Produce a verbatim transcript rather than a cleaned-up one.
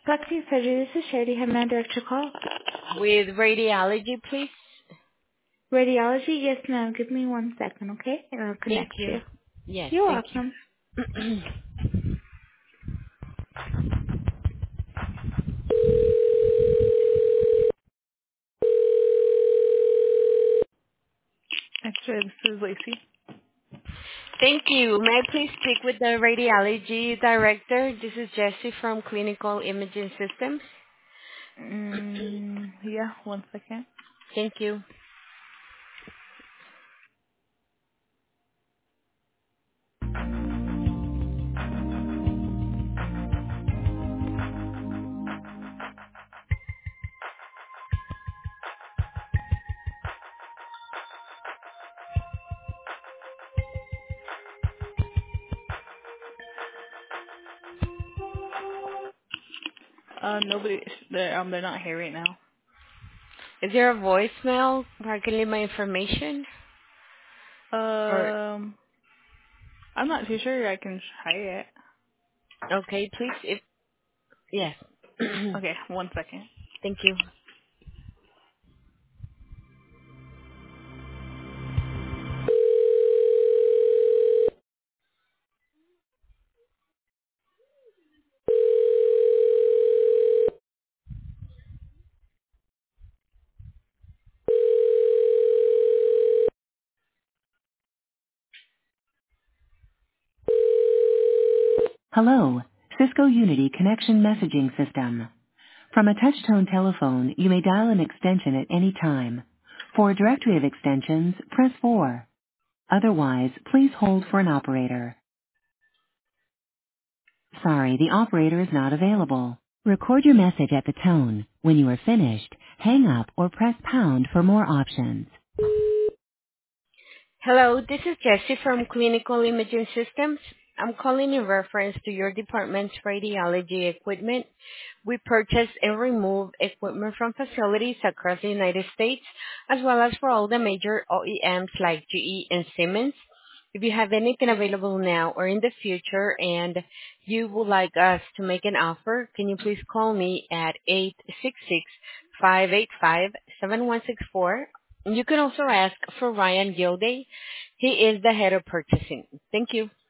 Plastic surgery, this is Sherry. Have my direct your call? With radiology, please. Radiology? Yes, ma'am. Give me one second, okay? I'll Thank connect you. you. Yes, You're thank welcome. you. Actually, this is Lacey. Thank you. May I please speak with the radiology director? This is Jessie from Clinical Imaging Systems. Mm, yeah, one second. Thank you. Uh, nobody, they're, um, they're not here right now. Is there a voicemail where I can leave my information? Or Um, I'm not too sure. I can try it. okay, please. If yes. Okay, one second. Thank you. Hello, Cisco Unity Connection Messaging System. From a touch-tone telephone, you may dial an extension at any time. For a directory of extensions, press four. Otherwise, please hold for an operator. Sorry, the operator is not available. Record your message at the tone. When you are finished, hang up or press pound for more options. Hello, this is Jessie from Clinical Imaging Systems. I'm calling in reference to your department's radiology equipment. We purchase and remove equipment from facilities across the United States, as well as for all the major O E Ms like G E and Siemens. If you have anything available now or in the future and you would like us to make an offer, can you please call me at eight six six, five eight five, seven one six four. You can also ask for Ryan Gilday. He is the head of purchasing. Thank you.